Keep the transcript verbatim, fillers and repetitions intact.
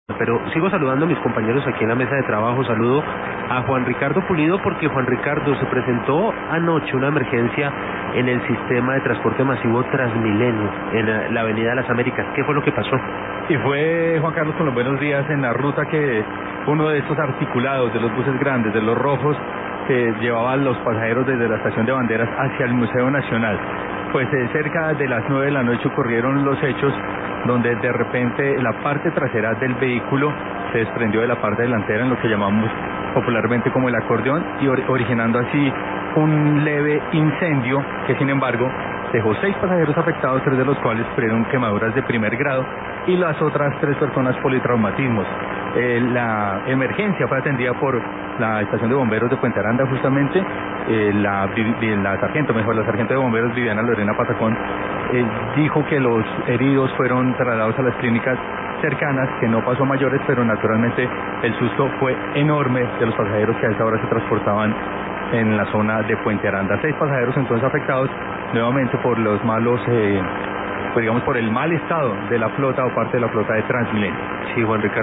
Pero sigo saludando a mis compañeros aquí en la mesa de trabajo. Saludo a Juan Ricardo Pulido porque Juan Ricardo, se presentó anoche una emergencia en el sistema de transporte masivo Transmilenio en la avenida de las Américas. ¿Qué fue lo que pasó? Y fue, Juan Carlos, con los buenos días, en la ruta que uno de estos articulados, de los buses grandes, de los rojos, que llevaban los pasajeros desde la estación de Banderas hacia el Museo Nacional. Pues eh, cerca de las nueve de la noche ocurrieron los hechos donde de repente la parte trasera del vehículo se desprendió de la parte delantera, en lo que llamamos popularmente como el acordeón, y or originando así un leve incendio que, sin embargo, dejó seis pasajeros afectados, tres de los cuales sufrieron quemaduras de primer grado y las otras tres personas politraumatismos. Eh, la emergencia fue atendida por la estación de bomberos de Puente Aranda, justamente. Eh, la, la sargento, mejor, la sargento de bomberos Viviana Lorena Patacón eh, dijo que los heridos fueron trasladados a las clínicas cercanas, que no pasó a mayores, pero naturalmente el susto fue enorme de los pasajeros que a esa hora se transportaban en la zona de Puente Aranda. Seis pasajeros entonces afectados nuevamente por los malos, eh, pues digamos por el mal estado de la flota o parte de la flota de Transmilenio. Sí, Juan Ricardo.